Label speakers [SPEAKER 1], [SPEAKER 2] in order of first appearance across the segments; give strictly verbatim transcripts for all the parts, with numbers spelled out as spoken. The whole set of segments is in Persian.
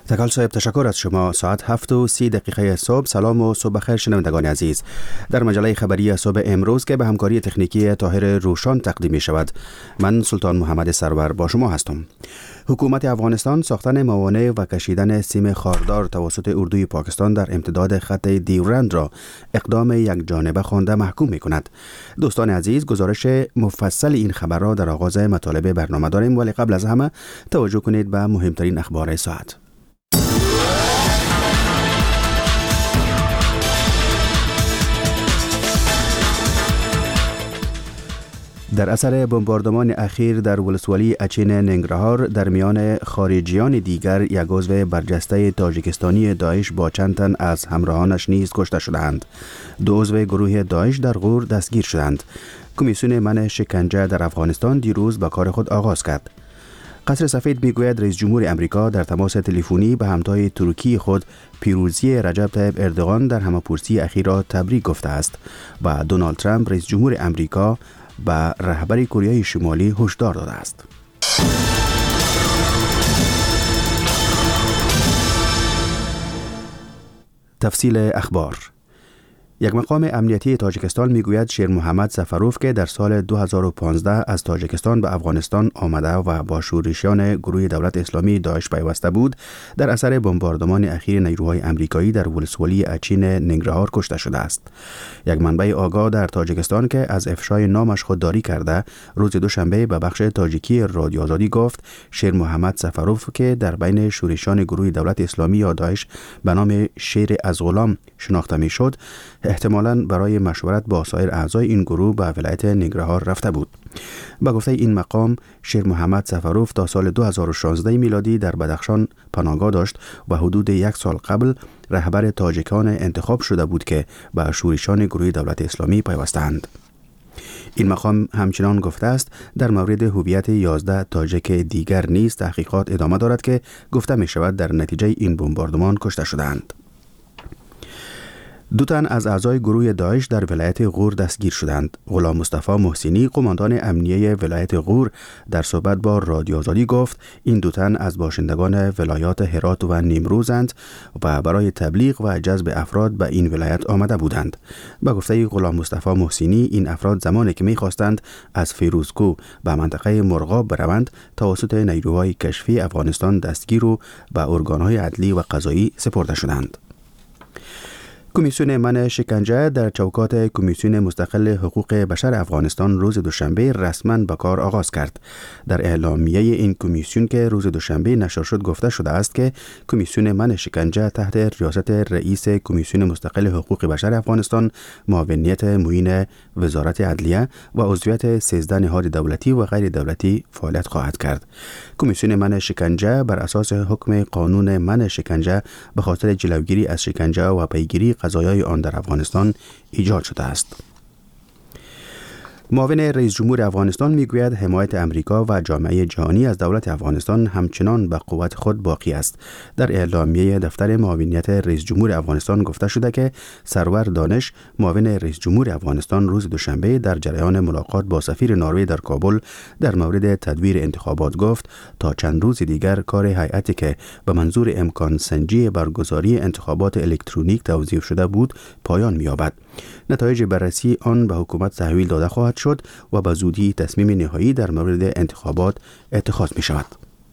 [SPEAKER 1] تکال صاحب تشکر از شما. ساعت هفت و سی دقیقه صبح. سلام و صبح بخیر شنوندگان عزیز. در مجله خبری صبح امروز که به همکاری تکنیکی طاهر روشان تقدیم می شود، من سلطان محمد سرور با شما هستم. حکومت افغانستان ساختن موانع و کشیدن سیم خاردار توسط اردوی پاکستان در امتداد خط دیورند را اقدام یک جانبه خوانده محکوم می کند. دوستان عزیز، گزارش مفصل این خبر را در آغاز مطالب برنامه داریم، ولی قبل از همه توجه کنید به مهمترین اخبار ساعت. در اثر بمباردمان اخیر در ولسوالی اچین ننگرهار در میان خارجیان دیگر، یک عضو برجسته تاجیکستانی داعش با چند تن از همراهانش نیز کشته شدند. دو عضو گروه داعش در غور دستگیر شدند. کمیسیون منع شکنجه در افغانستان دیروز به کار خود آغاز کرد. قصر سفید میگوید رئیس جمهور امریکا در تماس تلفنی به همتای ترکی خود پیروزی رجب طیب اردوغان در همه‌پرسی اخیر را تبریک گفته است و دونالد ترامپ رئیس جمهور امریکا به رهبر کره شمالی هشدار داده است. تفصیل اخبار. یک مقام امنیتی تاجیکستان میگوید شیر محمد سفروف که در سال دو هزار و پانزده از تاجیکستان به افغانستان آمده و با شورشیان گروه دولت اسلامی داعش پیوسته بود، در اثر بمباردمان اخیر نیروهای امریکایی در ولسوالی اچین ننگرهار کشته شده است. یک منبع آگاه در تاجیکستان که از افشای نامش خودداری کرده، روز دوشنبه به بخش تاجیکی رادیو آزادی گفت شیر محمد سفروف که در بین شورشیان گروه دولت اسلامی یا داعش به نام شیر از غلام شناخته میشد، احتمالاً برای مشورت با سایر اعضای این گروه به ولایت ننگرهار رفته بود. با گفته این مقام، شیر محمد سفروف تا سال دو هزار و شانزده میلادی در بدخشان پناهگاه داشت و حدود یک سال قبل رهبر تاجیکان انتخاب شده بود که به شورشیان گروه دولت اسلامی پیوستند. این مقام همچنان گفته است در مورد هویت یازده تاجیک دیگر نیز تحقیقات ادامه دارد که گفته می شود در نتیجه این بمباردمان کشته شدند. دو تن از اعضای گروه داعش در ولایت غور دستگیر شدند. غلام مصطفی محسنی، قماندان امنیه ولایت غور، در صحبت با رادیو آزادی گفت این دو تن از باشندگان ولایات هرات و نیمروزند و برای تبلیغ و جذب افراد به این ولایت آمده بودند. به گفته غلام مصطفی محسنی، این افراد زمانی که می‌خواستند از فیروزکو به منطقه مرغاب بروند، توسط نیروهای کشفی افغانستان دستگیر و به ارگان‌های عدلی و قضایی سپرده شدند. کمیسیون منع شکنجه در چوکات کمیسیون مستقل حقوق بشر افغانستان روز دوشنبه رسما به کار آغاز کرد. در اعلامیه این کمیسیون که روز دوشنبه نشر شد گفته شده است که کمیسیون منع شکنجه تحت ریاست رئیس کمیسیون مستقل حقوق بشر افغانستان، معاونیت معین وزارت عدلیه و عضویت سیزده نهاد دولتی و غیر دولتی فعالیت خواهد کرد. کمیسیون منع شکنجه بر اساس حکم قانون منع شکنجه به خاطر جلوگیری از شکنجه و پیگیری قضایای آن در افغانستان ایجاد شده است. معاون رئیس جمهور افغانستان میگوید حمایت امریکا و جامعه جهانی از دولت افغانستان همچنان به قوت خود باقی است. در اعلامیه دفتر معاونیت رئیس جمهور افغانستان گفته شده که سرور دانش، معاون رئیس جمهور افغانستان، روز دوشنبه در جریان ملاقات با سفیر نروژ در کابل در مورد تدویر انتخابات گفت تا چند روز دیگر کار هیئتی که به منظور امکان سنجی برگزاری انتخابات الکترونیک توضیح شده بود پایان می‌یابد. نتایج بررسی آن به حکومت تحویل داده خواهد شد و به زودی تصمیم نهایی در مورد انتخابات اتخاذ می شود.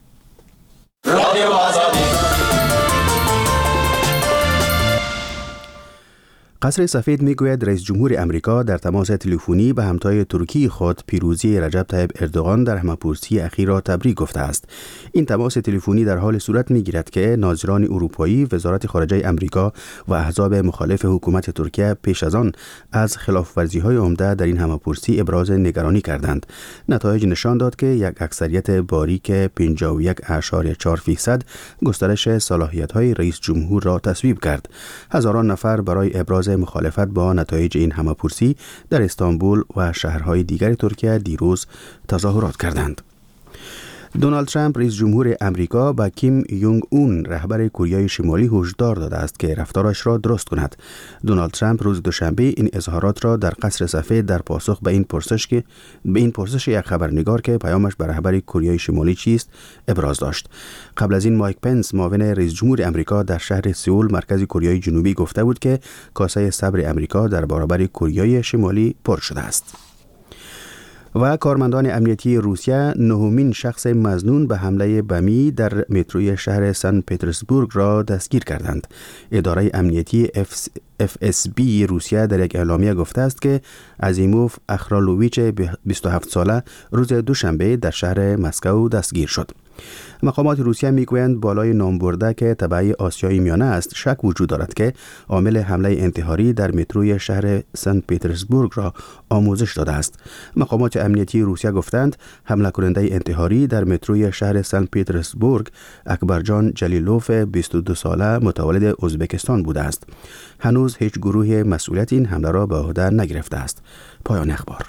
[SPEAKER 1] قصر سفید میگوید رئیس جمهور امریکا در تماس تلفنی به همتای ترکی خود پیروزی رجب طیب اردوغان در همه‌پرسی اخیر را تبریک گفته است. این تماس تلفنی در حال صورت میگیرد که ناظران اروپایی، وزارت خارجه امریکا و احزاب مخالف حکومت ترکیه پیش از آن از خلاف‌ورزی‌های عمده در این همه‌پرسی ابراز نگرانی کردند. نتایج نشان داد که یک اکثریت باریک پنجاه و یک اشاریه چهار فیصد گسترش صلاحیت‌های رئیس جمهور را تصویب کرد. هزاران نفر برای ابراز مخالفت با نتایج این همه‌پرسی در استانبول و شهرهای دیگر ترکیه دیروز تظاهرات کردند. دونالد ترامپ رئیس جمهور امریکا به کیم یونگ اون رهبر کره شمالی هشدار داده است که رفتارش را درست کند. دونالد ترامپ روز دوشنبه این اظهارات را در قصر سفید در پاسخ به این پرسش که به این پرسش یک خبرنگار که پیامش به رهبر کره شمالی چیست ابراز داشت. قبل از این مایک پنس معاون رئیس جمهور امریکا در شهر سئول مرکز کره جنوبی گفته بود که کاسه صبر امریکا در برابر کره شمالی پر شده است. و کارمندان امنیتی روسیه نهمین شخص مظنون به حمله بمی در متروی شهر سن پترزبورگ را دستگیر کردند. اداره امنیتی اف اس بی روسیه در یک اعلامیه گفته است که ازیموف اخرالوویچ بیست و هفت ساله روز دوشنبه در شهر مسکو دستگیر شد. مقامات روسیه میگویند بالای نام برده که تبع آسیای میانه است شک وجود دارد که عامل حمله انتحاری در متروی شهر سن پترزبورگ را آموزش داده است. مقامات امنیتی روسیه گفتند حمله کننده انتحاری در متروی شهر سن پترزبورگ اکبرجان جلیلوف بیست و دو ساله متولد ازبکستان بوده است. هنوز هیچ گروه مسئولیت این حمله را به عهده نگرفته است. پایان اخبار.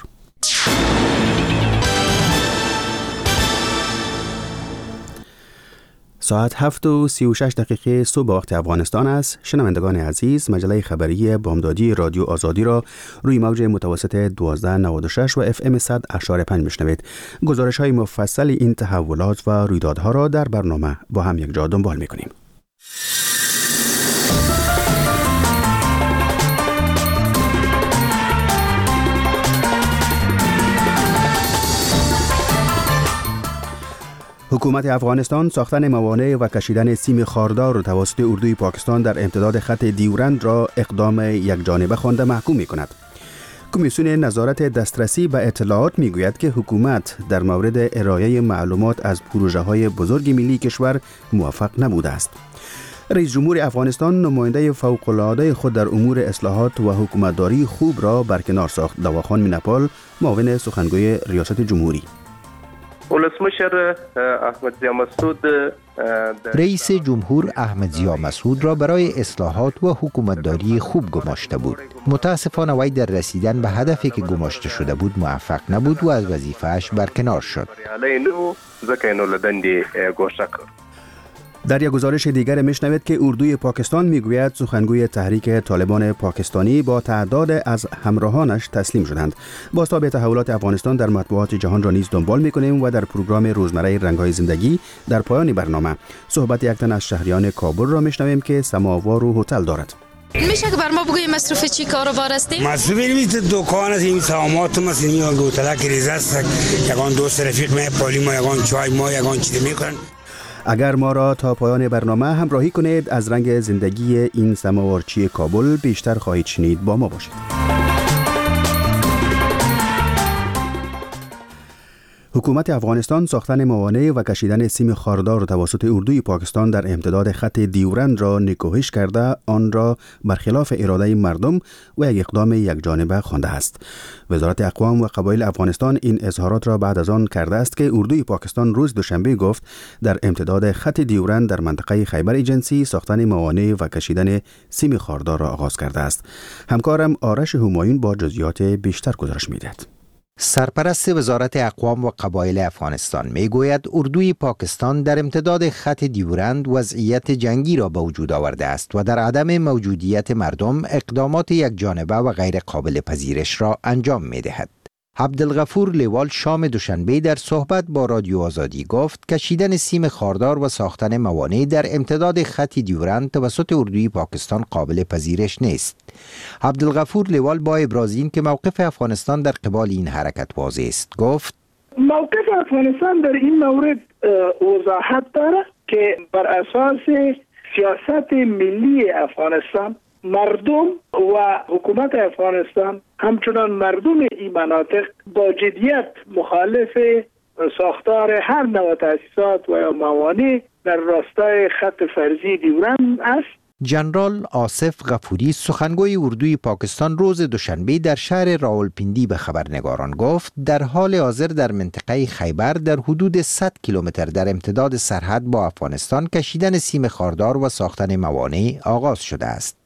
[SPEAKER 1] ساعت هفت و سی و شش دقیقه صبح وقت افغانستان است. شنوندگان عزیز، مجله خبری بامدادی رادیو آزادی را روی موج متوسط دوازده نود و شش و اف ام صد اشاره پنج میشنوید. گزارش های مفصل این تحولات و رویدادها را در برنامه با هم یک جا دنبال میکنیم. حکومت افغانستان ساختن موانع و کشیدن سیم خاردار توسط اردوی پاکستان در امتداد خط دیورند را اقدام یک جانبه خوانده محکوم می کند. کمیسیون نظارت دسترسی به اطلاعات می گوید که حکومت در مورد ارائه معلومات از پروژه های بزرگ ملی کشور موفق نبوده است. رئیس جمهور افغانستان نماینده فوق‌العاده خود در امور اصلاحات و حکومتداری خوب را برکنار ساخت. دواخان مینپال، معاون سخنگوی ریاست جمهوری.
[SPEAKER 2] ولسمشر احمد ضیا مسعود
[SPEAKER 3] رئیس جمهور احمد ضیا مسعود را برای اصلاحات و حکومتداری خوب گماشته بود. متاسفانه وی در رسیدن به هدفی که گماشته شده بود موفق نبود و از وظیفه‌اش برکنار شد.
[SPEAKER 1] در یک گزارش دیگر میشنوید که اردوی پاکستان میگوید سخنگوی تحریک طالبان پاکستانی با تعداد از همراهانش تسلیم شدند. بازتاب تحولات افغانستان در مطبوعات جهان را نیز دنبال میکنیم و در پروگرام روزمره رنگ‌های زندگی در پایان برنامه صحبت یک تن از شهریان کابل را میشنویم که سماوار و هتل دارد.
[SPEAKER 4] میشه که بر ما بگویی مصرف چی کاروبار هستی؟
[SPEAKER 5] مصرف میت دکان از این سامات مثلا یا گوتلا که ریزست یگان دوست رفیق ما پالی ما یگان چای ما یگان چیز میکنن.
[SPEAKER 1] اگر ما را تا پایان برنامه همراهی کنید از رنگ زندگی این سماوارچی کابل بیشتر خواهید شنید. با ما باشید. حکومت افغانستان ساختن موانع و کشیدن سیم خاردار توسط اردوی پاکستان در امتداد خط دیورند را نکوهش کرده آن را برخلاف اراده مردم و یک اقدام یک جانبه خوانده است. وزارت اقوام و قبایل افغانستان این اظهارات را بعد از آن کرده است که اردوی پاکستان روز دوشنبه گفت در امتداد خط دیورند در منطقه خیبر ایجنسی ساختن موانع و کشیدن سیم خاردار را آغاز کرده است. همکارم آرش همایون با جزئیات بیشتر گزارش می‌دهد.
[SPEAKER 3] سرپرست وزارت اقوام و قبایل افغانستان میگوید اردوی پاکستان در امتداد خط دیورند وضعیت جنگی را به وجود آورده است و در عدم موجودیت مردم اقدامات یک جانبه و غیر قابل پذیرش را انجام میدهد. عبدالغفور لیوال شام دوشنبه در صحبت با رادیو آزادی گفت کشیدن سیم خاردار و ساختن موانع در امتداد خط دیورند توسط اردوی پاکستان قابل پذیرش نیست. عبدالغفور لیوال با ابراز این که موقف افغانستان در قبال این حرکت واضح است گفت
[SPEAKER 6] موقف افغانستان در این مورد وضاحت داره که بر اساس سیاست ملی افغانستان مردم و حکومت افغانستان همچنان مردم این مناطق با جدیت مخالف ساختار هر نوع تأسیسات و موانع در راستای خط فرضی دیورند است.
[SPEAKER 3] جنرال آصف غفوری سخنگوی اردوی پاکستان روز دوشنبه در شهر راولپیندی به خبرنگاران گفت در حال حاضر در منطقه خیبر در حدود صد کیلومتر در امتداد سرحد با افغانستان کشیدن سیم خاردار و ساختن موانع آغاز شده است.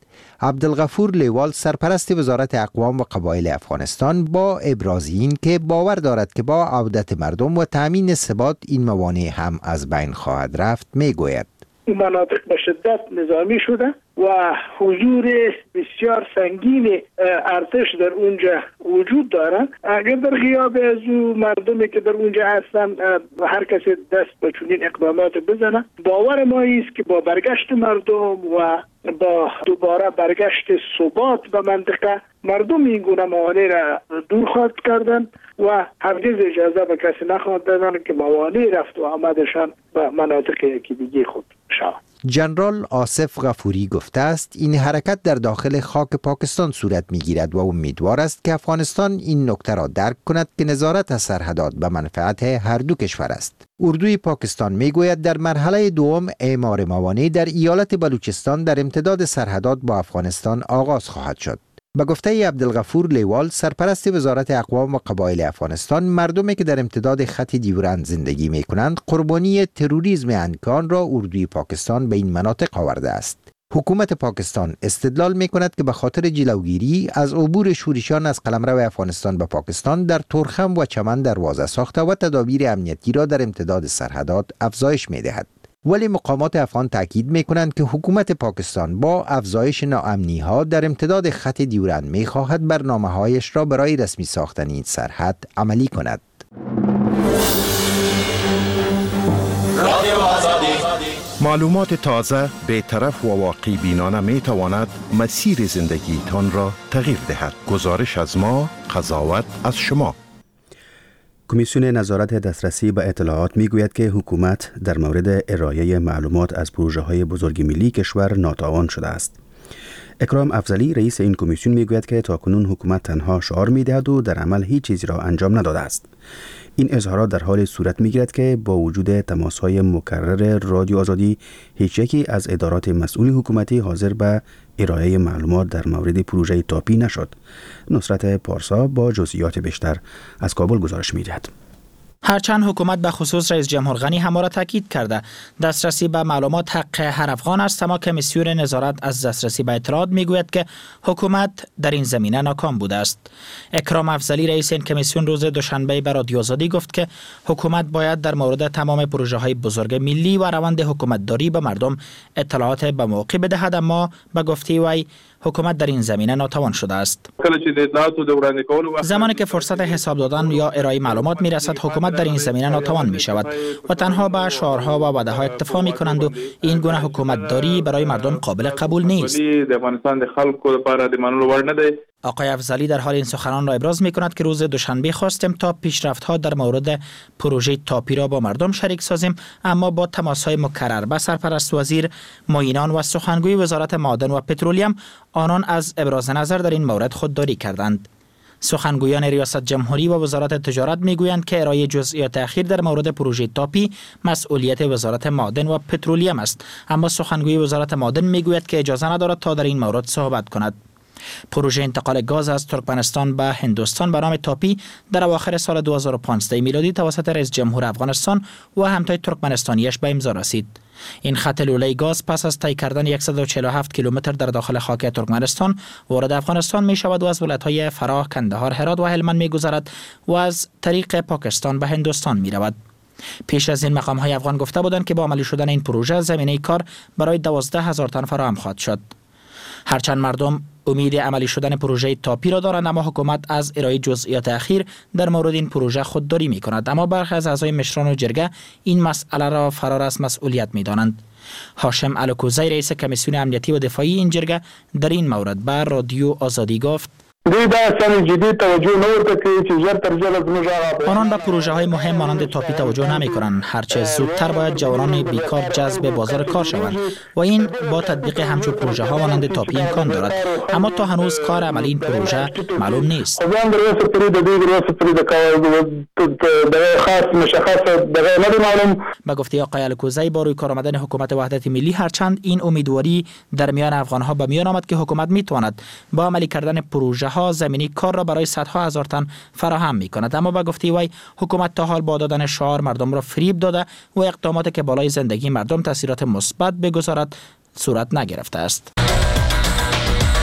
[SPEAKER 3] عبدالغفور لیوال سرپرست وزارت اقوام و قبایل افغانستان با ابراز این که باور دارد که با عودت مردم و تأمین ثبات این موانع هم از بین خواهد رفت میگوید.
[SPEAKER 6] این مناطق به شدت نظامی شده و حضور بسیار سنگین ارتش در اونجا وجود دارند. اگر در غیاب از او مردمی که در اونجا هستن هر کسی دست به چنین اقدامات بزنه، باور ما است که با برگشت مردم و با دوباره برگشت ثبات به منطقه، مردم این گونه موانع را دور خواهد کردن و هرگز اجازه به کسی نخواهد دادن که موانع رفت و آمدشان به مناطق یکی دیگه خود شود.
[SPEAKER 3] جنرال آصف غفوری گفته است این حرکت در داخل خاک پاکستان صورت می‌گیرد و امیدوار است که افغانستان این نکته را درک کند که نظارت از سرحدات به منفعت هر دو کشور است. اردوی پاکستان میگوید در مرحله دوم اعمار موانع در ایالت بلوچستان در امتداد سرحدات با افغانستان آغاز خواهد شد. به گفته عبدالغفور لیوال سرپرست وزارت اقوام و قبایل افغانستان، مردمی که در امتداد خط دیورند زندگی می کنند قربانی تروریسم انکان را اردوی پاکستان به این مناطق آورده است. حکومت پاکستان استدلال می کند که به خاطر جلوگیری از عبور شورشیان از قلمرو افغانستان به پاکستان در تورخم و چمن دروازه ساخته و تدابیر امنیتی را در امتداد سرحدات افزایش می دهد. ولی مقامات افغان تاکید می کنند که حکومت پاکستان با افزایش ناامنی ها در امتداد خط دیورند می خواهد برنامه هایش را برای رسمی ساختن این سرحد عملی کند.
[SPEAKER 7] معلومات تازه، بی‌طرف و واقعی بینانه می تواند مسیر زندگی تان را تغییر دهد. گزارش از ما، قضاوت از شما.
[SPEAKER 1] کمیسیون نظارت دسترسی به اطلاعات میگوید که حکومت در مورد ارائه معلومات از پروژه‌های بزرگ ملی کشور ناتوان شده است. اکرام افضلی رئیس این کمیسیون میگوید که تاکنون حکومت تنها شعار میدهد و در عمل هیچ چیزی را انجام نداده است. این اظهارات در حال صورت میگیرد که با وجود تماس‌های مکرر رادیو آزادی، هیچ یکی از ادارات مسئول حکومتی حاضر به ارائه معلومات در مورد پروژه تاپی نشد. نصرت پارسا با جزئیات بیشتر از کابل گزارش می‌دهد.
[SPEAKER 8] هرچند حکومت به خصوص رئیس جمهور غنی هم را تاکید کرده دسترسی به معلومات حق هر افغان است، اما کمیسیون نظارت از دسترسی به اطلاعات میگوید که حکومت در این زمینه ناکام بوده است. اکرام افضلی رئیس این کمیسیون روز دوشنبه به رادیو آزادی گفت که حکومت باید در مورد تمام پروژه های بزرگ ملی و روند حکومتداری به مردم اطلاعات به موقع بدهد، اما به گفته وی حکومت در این زمینه ناتوان شده است. زمانی که فرصت حساب دادن یا ارائه معلومات میرسد، حکومت در این زمینه ناتوان می شود و تنها به شعارها و وعده ها اکتفا می کنند و این گونه حکومتداری برای مردم قابل قبول نیست. آقای افضلی در حال این سخنان را ابراز می کند که روز دوشنبه خواستیم تا پیشرفت ها در مورد پروژه تاپی را با مردم شریک سازیم، اما با تماس های مکرر با سرپرست وزیر، معینان و سخنگوی وزارت معادن و پترولیم، آنان از ابراز نظر در این مورد خودداری کردند. سخنگویان ریاست جمهوری و وزارت تجارت میگویند که ارائه جزئیات اخیر در مورد پروژه تاپی مسئولیت وزارت معادن و پترولیم است، اما سخنگوی وزارت معادن میگوید که اجازه ندارد تا در این مورد صحبت کند. پروژه انتقال گاز از ترکمنستان به هندوستان به نام تاپی در اواخر سال دو هزار و پانزده میلادی توسط رئیس جمهور افغانستان و همتای ترکمنستانیش به امضا رسید. این خط لوله گاز پس از طی کردن صد و چهل و هفت کیلومتر در داخل خاک ترکمنستان وارد افغانستان می شود و از ولایت‌های فراه، کندهار، هرات و هلمند می گذرد و از طریق پاکستان به هندوستان می رود. پیش از این مقام‌های افغان گفته بودند که با عملی شدن این پروژه زمینه کار برای دوازده هزار تن فراهم خواهد شد. هرچند مردم امید عملی شدن پروژه تاپی را دارند، اما حکومت از ارائه جزئیات اخیر در مورد این پروژه خودداری می کند، اما برخی از اعضای مشران و جرگه این مسئله را فرار از مسئولیت می دانند. هاشم الکوزی رئیس کمیسیون امنیتی و دفاعی این جرگه در این مورد به رادیو آزادی گفت آنان به پروژه های مهم مانند تاپی توجه نمی کنند. هرچه زودتر باید جوانان بیکار جذب بازار کار شوند و این با تطبیق همچون پروژه ها مانند تاپی امکان دارد، اما تا هنوز کار عملی این پروژه معلوم نیست. به گفته آقای الکوزی با روی کار آمدن حکومت وحدت ملی، هرچند این امیدواری در میان افغان ها به میان آمد که حکومت می تواند با عملی کردن پروژه ها زمینی کار را برای صدها هزار تن فراهم می کند، اما به گفته وی حکومت تا حال با دادن شعار مردم را فریب داده و اقداماتی که بالای زندگی مردم تاثیرات مثبت بگذارد صورت نگرفته است.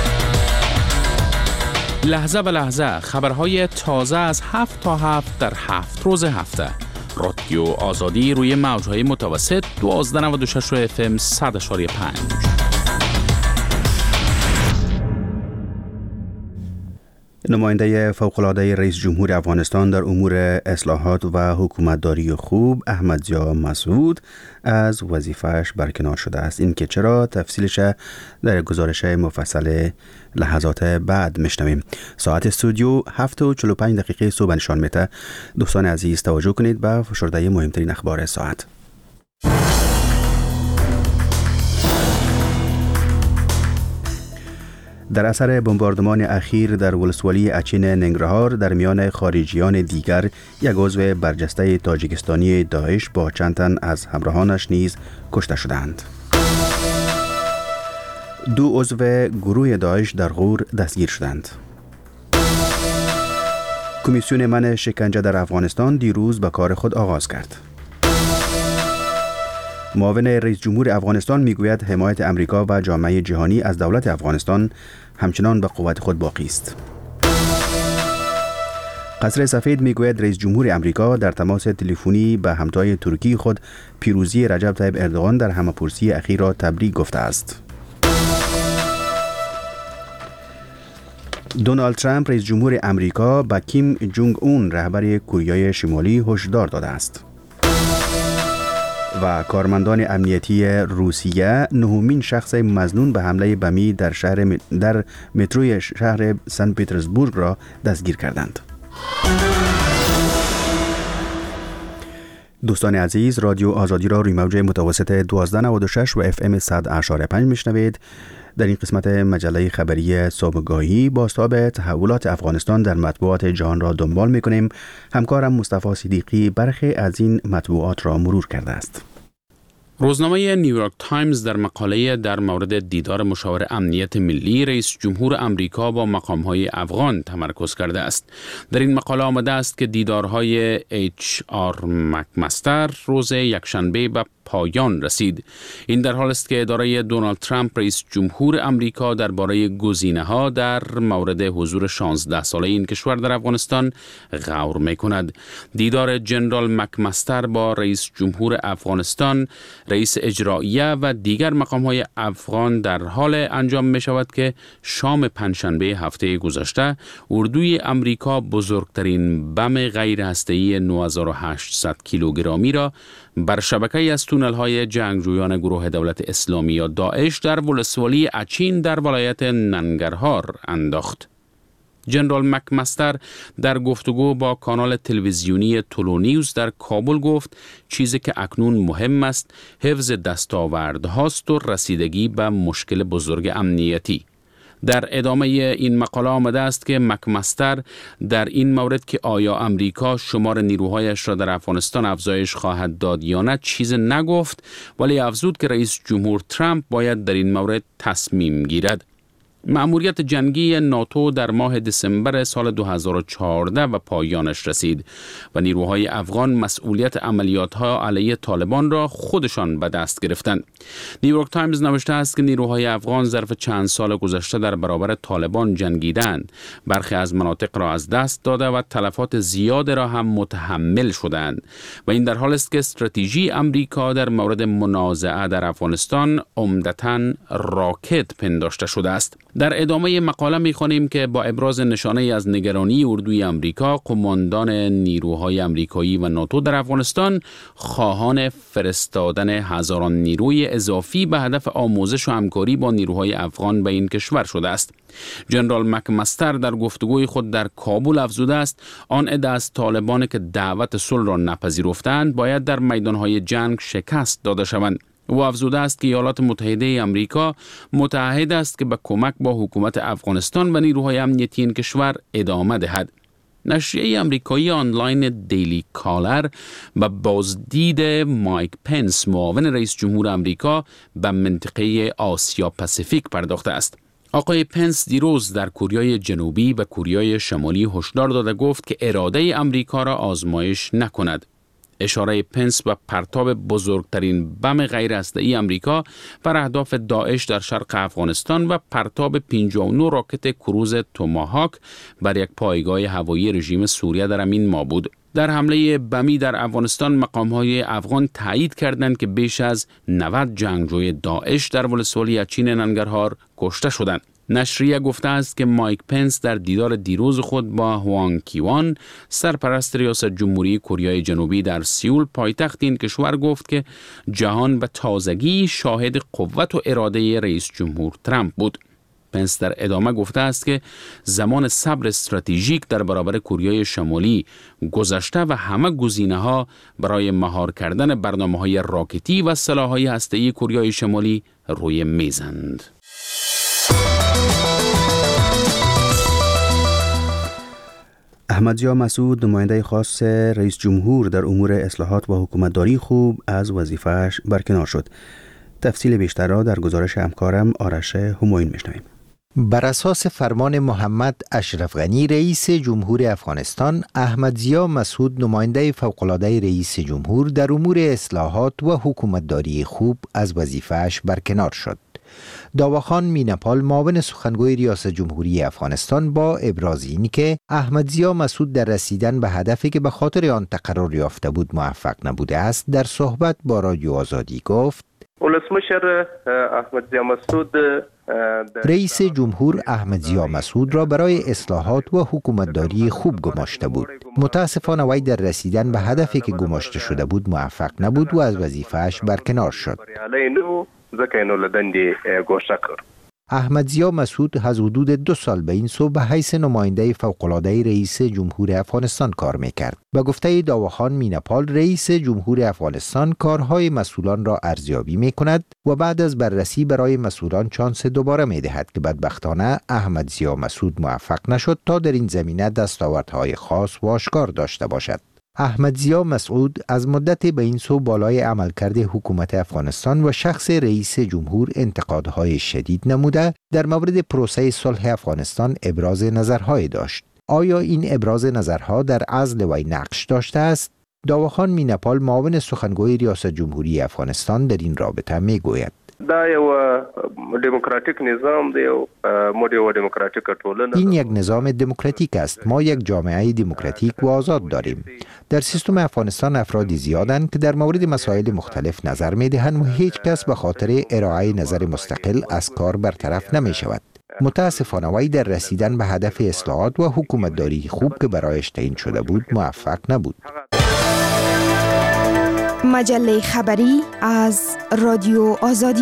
[SPEAKER 9] لحظه به لحظه خبرهای تازه از هفت تا هفت در هفت روز هفته. رادیو آزادی روی موجهای متوسط دوازده نود و شش اف ام صد و پنج.
[SPEAKER 1] نماینده فوق‌العاده رئیس جمهور افغانستان در امور اصلاحات و حکومتداری خوب احمد ضیا مسعود از وظیفه‌اش برکنار شده است. این که چرا تفصیلش در گزارش مفصل لحظات بعد میشنویم. ساعت استودیو هفت و چهل و پنج دقیقه صبح نشان میده. دوستان عزیز توجه کنید به فشرده مهمترین اخبار ساعت. در اثر بمباردمان اخیر در ولسوالی اچین ننگرهار در میان خارجیان دیگر، یک عضو برجسته تاجیکستانی داعش با چند تن از همراهانش نیز کشته شدند. دو عضو گروه داعش در غور دستگیر شدند. کمیسیون منع شکنجه در افغانستان دیروز به کار خود آغاز کرد. معاون رئیس جمهور افغانستان میگوید حمایت امریکا و جامعه جهانی از دولت افغانستان همچنان به قوت خود باقی است. قصر سفید میگوید رئیس جمهور امریکا در تماس تلفنی به همتای ترکی خود پیروزی رجب طیب اردوغان در همه‌پرسی اخیر را تبریک گفته است. دونالد ترامپ رئیس جمهور امریکا به کیم جونگ اون رهبر کره شمالی هشدار داده است. و کارمندان امنیتی روسیه نهمین شخص مظنون به حمله بمی در شهر در متروی شهر سن پترزبورگ را دستگیر کردند. دوستان عزیز، رادیو آزادی را روی موج متوسط دوازده نود و شش و اف ام صد و پنج میشنوید. در این قسمت مجله خبری صبحگاهی بازتاب تحولات افغانستان در مطبوعات جهان را دنبال می‌کنیم. همکارم مصطفی صدیقی برخی از این مطبوعات را مرور کرده است.
[SPEAKER 9] روزنامه نیویورک تایمز در مقاله در مورد دیدار مشاور امنیت ملی رئیس جمهور امریکا با مقام‌های افغان تمرکز کرده است. در این مقاله آمده است که دیدارهای اچ آر مکمستر روز یکشنبه به پایان رسید. این در حال است که اداره دونالد ترامپ رئیس جمهور امریکا درباره گزینه‌ها در مورد حضور شانزده ساله این کشور در افغانستان غور می‌کند. دیدار جنرال مکمستر با رئیس جمهور افغانستان، رئیس اجراییه و دیگر مقام‌های افغان در حال انجام می‌شود که شام پنجشنبه هفته گذشته اردوی امریکا بزرگترین بم غیر هسته‌ای نه هزار و هشتصد کیلوگرمی را بر شبکه‌ای از تونل‌های جنگجویان گروه دولت اسلامی یا داعش در ولسوالی اچین در ولایت ننگرهار انداخت. جنرال مکمستر در گفتگو با کانال تلویزیونی تولو نیوز در کابل گفت چیزی که اکنون مهم است حفظ دستاوردهاست و رسیدگی به مشکل بزرگ امنیتی. در ادامه این مقاله آمده است که مکمستر در این مورد که آیا امریکا شمار نیروهایش را در افغانستان افزایش خواهد داد یا نه چیز نگفت، ولی افزود که رئیس جمهور ترامپ باید در این مورد تصمیم گیرد. مأموریت جنگی ناتو در ماه دسامبر سال دو هزار و چهارده و پایانش رسید و نیروهای افغان مسئولیت عملیات‌ها علیه طالبان را خودشان به دست گرفتند. نیویورک تایمز نوشته است که نیروهای افغان ظرف چند سال گذشته در برابر طالبان جنگیدند، برخی از مناطق را از دست داده و تلفات زیاد را هم متحمل شدند و این در حال است که استراتژی امریکا در مورد منازعه در افغانستان عمدتاً راکت پنداشته شده است. در ادامه مقاله می‌خوانیم که با ابراز نشانه از نگرانی اردوی امریکا، قماندان نیروهای امریکایی و ناتو در افغانستان خواهان فرستادن هزاران نیروی اضافی به هدف آموزش و همکاری با نیروهای افغان به این کشور شده است. جنرال مکمستر در گفتگوی خود در کابل افزوده است آن عده از طالبان که دعوت صلح را نپذیرفتند باید در میدانهای جنگ شکست داده شوند. او افزوده است که ایالات متحده آمریکا متعهد است که به کمک با حکومت افغانستان و نیروهای امنیتی این کشور ادامه دهد. نشریه آمریکایی آنلاین دیلی کالر به بازدید مایک پنس معاون رئیس جمهور آمریکا به منطقه آسیا پاسیفیک پرداخته است. آقای پنس دیروز در کره جنوبی و کره شمالی هشدار داده گفت که اراده آمریکا را آزمایش نکند. اشاره پنس به پرتاب بزرگترین بم غیر هسته‌ای امریکا بر اهداف داعش در شرق افغانستان و پرتاب پنجاه و نه راکت کروز توماهاک بر یک پایگاه هوایی رژیم سوریه در همین ماه بود. در حمله بمی در افغانستان مقام‌های افغان تایید کردند که بیش از نود جنگجوی داعش در ولسوالی اچین ننگرهار کشته شدند. نشریه گفته است که مایک پنس در دیدار دیروز خود با هوانگ کیوان سرپرست ریاست جمهوری کره جنوبی در سئول پایتخت این کشور گفت که جهان به تازگی شاهد قوت و اراده رئیس جمهور ترامپ بود. پنس در ادامه گفته است که زمان صبر استراتژیک در برابر کره شمالی گذشته و همه گزینه‌ها برای مهار کردن برنامه‌های راکتی و سلاح‌های هسته‌ای کره شمالی روی میزند.
[SPEAKER 1] احمدضیا مسعود، نماینده خاص رئیس جمهور در امور اصلاحات و حکومتداری خوب، از وظیفه‌اش برکنار شد. تفصیل بیشتر را در گزارش همکارم آرش همایون میشنویم.
[SPEAKER 3] بر اساس فرمان محمد اشرف غنی رئیس جمهور افغانستان، احمدضیا مسعود نماینده فوق‌العاده رئیس جمهور در امور اصلاحات و حکومتداری خوب از وظیفه‌اش برکنار شد. داواخان مینپال، معاون سخنگوی ریاست جمهوری افغانستان، با ابراز این که احمدضیا مسعود در رسیدن به هدفی که به خاطر آن تقرر یافته بود موفق نبوده است، در صحبت با رادیو آزادی گفت:
[SPEAKER 2] ولسمشر احمدضیا مسعود
[SPEAKER 3] رئیس جمهور احمدضیا مسعود را برای اصلاحات و حکومتداری خوب گماشته بود. متاسفانه وی در رسیدن به هدفی که گماشته شده بود موفق نبود و از وظیفه‌اش برکنار شد. احمدضیا مسعود از حدود دو سال به این سو به حیث نماینده فوق‌العاده رئیس جمهور افغانستان کار میکرد. به گفته داواخان مینپال، رئیس جمهور افغانستان کارهای مسئولان را ارزیابی میکند و بعد از بررسی برای مسئولان چانس دوباره میدهد که بدبختانه احمدضیا مسعود موفق نشد تا در این زمینه دستاوردهای خاص و آشکار داشته باشد. احمدضیا مسعود از مدت به این سو بالای عملکرد حکومت افغانستان و شخص رئیس جمهور انتقادهای شدید نموده در مورد پروسه صلح افغانستان ابراز نظرهای داشت. آیا این ابراز نظرها در عزل وی نقش داشته است؟ داواخان مینپال، معاون سخنگوی ریاست جمهوری افغانستان، در این رابطه میگوید:
[SPEAKER 2] دا یو دموکراتیک نظام دی او مو یو دموکراتیک ټولنه.
[SPEAKER 3] این یک نظام دموکراتیک است. ما یک جامعه دموکراتیک و آزاد داریم. در سیستم افغانستان افرادی زیادند که در مورد مسائل مختلف نظر میدهند و هیچ کس به خاطر ارائه نظر مستقل از کار برطرف نمی شود. متاسفانه وی در رسیدن به هدف اصلاحات و حکومتداری خوب که برایش تعیین شده بود موفق نبود.
[SPEAKER 10] مجله خبری از رادیو آزادی.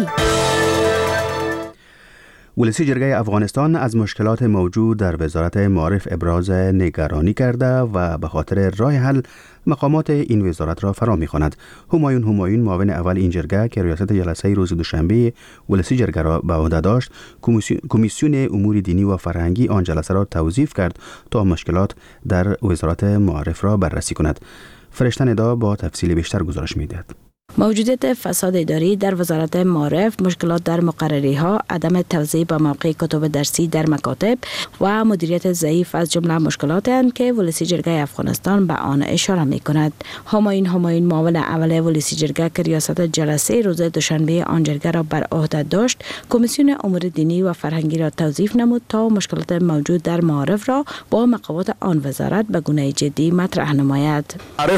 [SPEAKER 1] ولسی جرگه افغانستان از مشکلات موجود در وزارت معارف ابراز نگرانی کرده و به خاطر راه حل مقامات این وزارت را فرا می‌خواند. همایون همایون، معاون اول این جرگه که ریاست جلسه روز دوشنبه ولسی جرگه را به عهده داشت، کمیسیون امور دینی و فرهنگی آن جلسه را توظیف کرد تا مشکلات در وزارت معارف را بررسی کند. فرشته ندا با تفصیل بیشتر گزارش می‌دهد.
[SPEAKER 11] موجودیت فساد اداری در وزارت معارف، مشکلات در مقرری ها، عدم توزیع به موقع کتب درسی در مکاتب و مدیریت ضعیف از جمله مشکلاتی اند که ولسی جرگه افغانستان به آن اشاره می کند. همایون همایون، معاون اول ولسی جرگه که ریاست جلسه روز دوشنبه آن جرگه را بر عهده داشت، کمیسیون امور دینی و فرهنگی را توظیف نمود تا مشکلات موجود در معارف را با مقامات آن وزارت به گونه جدی مطرح نماید.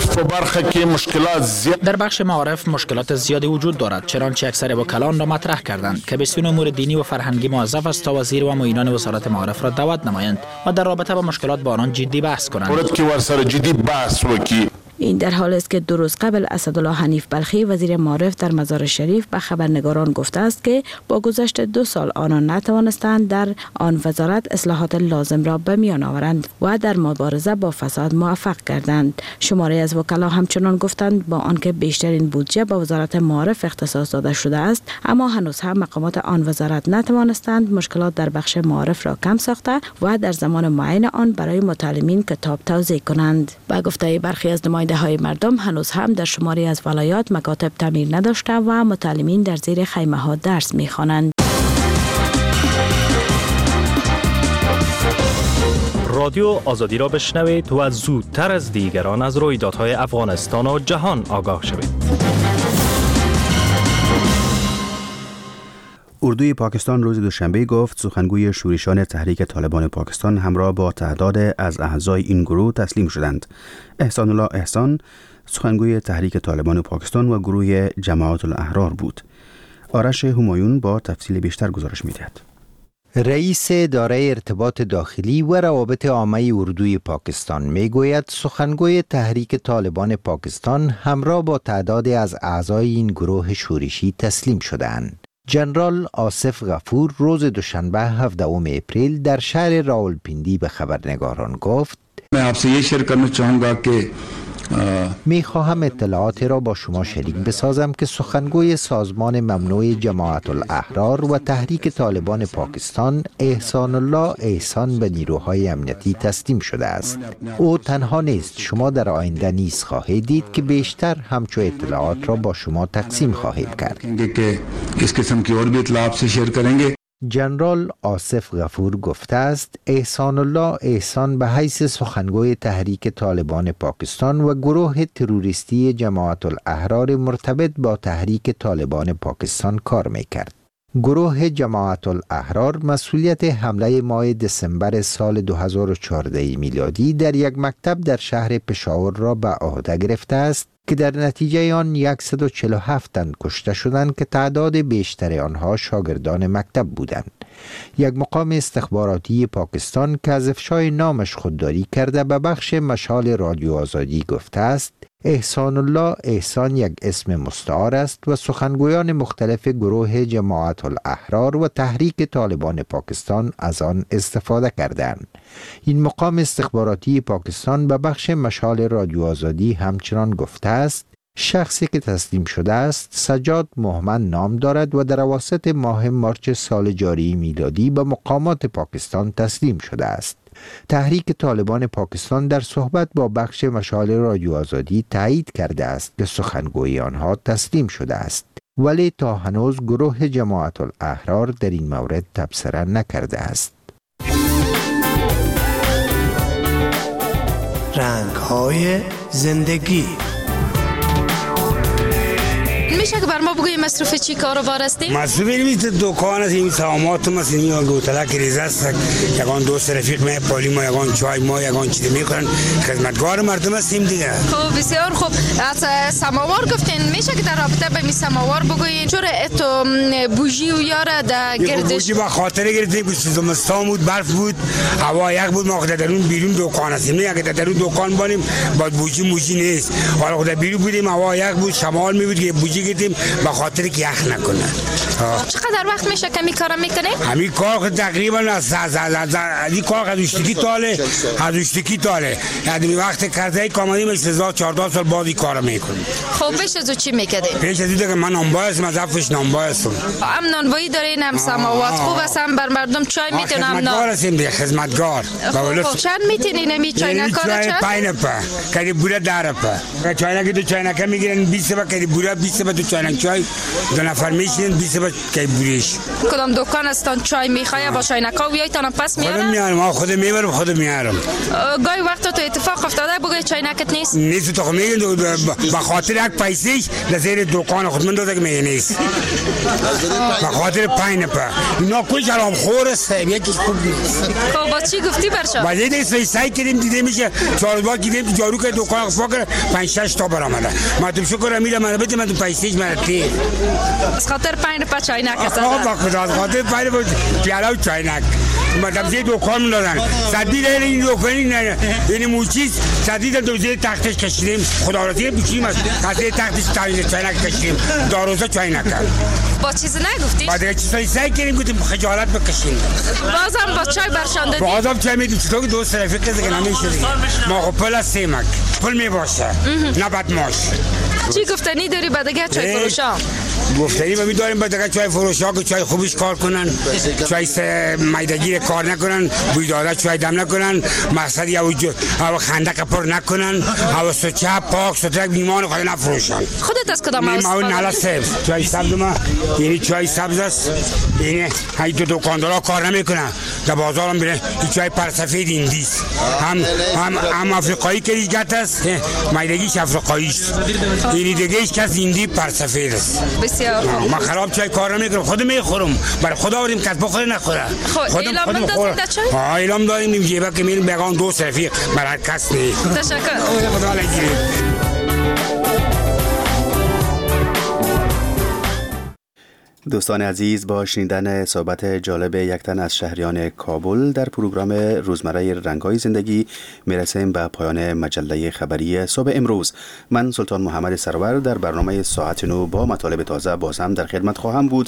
[SPEAKER 8] در بخش معارف مشکلات زیادی وجود دارد، چنانچه اکثر وکلان را مطرح کردند. کمیسیون امور دینی و فرهنگی موظف است تا وزیر و معینان وزارت معارف را دعوت نمایند و در رابطه با مشکلات با آنان جدی بحث کنند.
[SPEAKER 11] این در حال است که دو روز قبل اسدالله حنیف بلخی وزیر معارف در مزار شریف به خبرنگاران گفته است که با گذشت دو سال آنان نتوانستند در آن وزارت اصلاحات لازم را به میان آورند و در مبارزه با فساد موفق کردند. شماره از وکلا همچنان گفتند با آنکه بیشترین بودجه به وزارت معارف اختصاص داده شده است، اما هنوز هم مقامات آن وزارت نتوانستند مشکلات در بخش معارف را کم ساخته و در زمان معین آن برای متعلمین کتاب توزیع کنند. با گفته برخی از نماینده های مردم، هنوز هم در شماری از ولایات مکاتب تعمیر نداشته و متعلمین در زیر خیمه ها درس می‌خوانند.
[SPEAKER 12] رادیو آزادی را بشنوید و زودتر از دیگران از رویدادهای افغانستان و جهان آگاه شوید.
[SPEAKER 1] اردوی پاکستان روز دوشنبه گفت سخنگوی شورشیان تحریک طالبان پاکستان همراه با تعداد از اعضای این گروه تسلیم شدند. احسان الله احسان سخنگوی تحریک طالبان پاکستان و گروه جماعت الاحرار بود. آرش همایون با تفصیل بیشتر گزارش می‌دهد.
[SPEAKER 3] رئیس اداره ارتباط داخلی و روابط عامه اردوی پاکستان میگوید سخنگوی تحریک طالبان پاکستان همراه با تعدادی از اعضای این گروه شورشی تسلیم شدند. جنرال آصف غفور روز دوشنبه هفدهم اپریل در شهر راولپیندی به خبرنگاران گفت:
[SPEAKER 13] मैं आपसे ये शेयर करना चाहूँगा कि
[SPEAKER 3] می خواهم اطلاعاتی را با شما شریک بسازم که سخنگوی سازمان ممنوع جماعت الاحرار و تحریک طالبان پاکستان احسان الله احسان به نیروهای امنیتی تسلیم شده است. او تنها نیست، شما در آینده نیز خواهید دید که بیشتر همچو اطلاعات را با شما تقسیم خواهید کرد. جنرال آصف غفور گفته است احسان الله احسان به حیث سخنگوی تحریک طالبان پاکستان و گروه تروریستی جماعت الاحرار مرتبط با تحریک طالبان پاکستان کار میکرد. گروه جماعت الاحرار مسئولیت حمله ماه دسامبر سال دو هزار و چهارده میلادی در یک مکتب در شهر پشاور را به عهده گرفته است که در نتیجه آن صد و چهل و هفت تن کشته شدند که تعداد بیشتر آنها شاگردان مکتب بودند. یک مقام استخباراتی پاکستان که از افشای نامش خودداری کرده به بخش مشال رادیو آزادی گفته است احسان الله احسان یک اسم مستعار است و سخنگویان مختلف گروه جماعت الاحرار و تحریک طالبان پاکستان از آن استفاده کردند. این مقام استخباراتی پاکستان به بخش مشال رادیو آزادی همچنان گفته است شخصی که تسلیم شده است سجاد محمد نام دارد و در اواسط ماه مارچ سال جاری میلادی به مقامات پاکستان تسلیم شده است. تحریک طالبان پاکستان در صحبت با بخش مشال رادیو آزادی تایید کرده است که سخنگوی آنها تسلیم شده است، ولی تا هنوز گروه جماعت الاحرار در این مورد تبصره نکرده است.
[SPEAKER 14] رنگ‌های زندگی.
[SPEAKER 4] میشه که بر ما بگویی مصروف چی کاروبار هستی؟
[SPEAKER 5] مصروف این دکان است، این سامانات است، این گوتلک ریزه است. یگان دوست رفیق ما پالی ما یگان چای ما یگان چیزی میکنن، خدمتگار مردم هستیم دیگه.
[SPEAKER 4] خب بسیار خوب. از سماوار گفتین، میشه که در رابطه به می سماوار بگویین چرا اتو بوجی و یاره در گردش؟
[SPEAKER 5] بوجی با خاطر گرفتیم که زمستان بود، برف بود، هوا یک بود، ما خود درون بیرون دکان هستیم. نه اگه درون دکان بانیم با بوجی موجی نیست. حالا خود بیرون بودیم، هوا یک بود، شمال می بود که بوجی گرفتیم با خاطر که یخ نکنه.
[SPEAKER 4] چقدر وقت میشه که می کارم میکنه؟
[SPEAKER 5] همین کار تقریبا از از از این کار از اشتکی تاله از اشتکی تاله یعنی وقت کرده کاملی سه چهارده سال بعد این کارو میکنم.
[SPEAKER 4] خب پیش از چی میکردی؟
[SPEAKER 5] پیش از دیگه من نانبای هستم، از افش نانبای هستم.
[SPEAKER 4] هم نانبایی دارین هم سماوات خوب هستم بر مردم چای میتونم نان.
[SPEAKER 5] خدمتگار هستیم دیگه، خدمتگار.
[SPEAKER 4] خب چند میتونین می چای نکاره چند؟
[SPEAKER 5] پنج پا کاری بوده داره پا چای نکی تو چای نکه میگیرن بیست با کاری بوده بیست با تو چای نک چای دو نفر میشین بیست با کاری بوریش.
[SPEAKER 4] کدام دکان استان چای میخوای با چای نکا بیایتون پس میارم؟
[SPEAKER 5] خودم میارم، خودم میبرم خودم میارم.
[SPEAKER 4] گاهی وقت تو اتفاق افتاده بگوی چای نکت نیست؟
[SPEAKER 5] نیست تو میگن به خاطر یک پیسهش لزیر دکان خود من داده که میگه نیست. به خاطر پنج پا اینا کلش حرام خور است، یکی خوب نیست.
[SPEAKER 4] خب با چی گفتی برشا؟
[SPEAKER 5] با یه دیگه سعی کردیم دیده میشه چهار بار کردیم جارو که دکان فکر پنج شش تا برآمده. ما تو شکر میرم من بده من تو پیسهش مرتی.
[SPEAKER 4] از خاطر پنج پا چای نکت.
[SPEAKER 5] آقا با خدا از خاطر پنج پا پیاله چای نک. مطلب زیر دکان دادن. صدی در این دکانی نه این موچیز صدی در دوزه تختش کشیدیم. خدا را زیر بچیم از قضیه تختش چای چای نک کشیدیم. داروزا چای نکرد.
[SPEAKER 4] با چیز نگفتی؟
[SPEAKER 5] با دیگه چیزایی سعی کردیم گفتیم خجالت بکشیم.
[SPEAKER 4] بازم با چای برشان دادی؟
[SPEAKER 5] بازم چای میدیم چطور که دوست رفیق کسی که نمیشه دیگه. ما خب پل از سیمک پل می باشه نه بد ماش.
[SPEAKER 4] چی گفتنی داری با دیگه چای فروشا؟
[SPEAKER 5] گفتنی ما می‌داریم بعد چای فروشا که چای خوبش کار کنن، چای میدگیر کار نکنن، بوی داده چای دم نکنن، مقصد یا وجود او خندق پر نکنن، او سوچه پاک سترک میمان خود نفروشن.
[SPEAKER 4] خودت از کدام است؟
[SPEAKER 5] ما نالا سبز چای سبز ما یعنی چای سبز است. یعنی های دو دکاندارا کار نمیکنن. در بازار هم بره چای پرسفید ایندیست. هم هم هم افریقایی که دیگه است. میدگیش افریقایی است. یعنی دیگهش کس ایندی پرسفید است.
[SPEAKER 4] بسیار خوب.
[SPEAKER 5] ما خراب چای کار نمیکنم، خود میخورم. برای خدا آوریم کس بخوره نخوره.
[SPEAKER 4] خب اعلام بندازیم در چای؟
[SPEAKER 5] ها اعلام داریم این جیبه که میریم بگان دو رفیق برای کس نی.
[SPEAKER 4] تشکر.
[SPEAKER 5] خدا نگیره.
[SPEAKER 1] دوستان عزیز، با شنیدن صحبت جالب یک تن از شهریان کابل در پروگرام روزمره رنگ‌های زندگی میرسیم به پایان مجله خبری صبح امروز. من سلطان محمد سرور در برنامه ساعت نو با مطالب تازه باز هم در خدمت خواهم بود.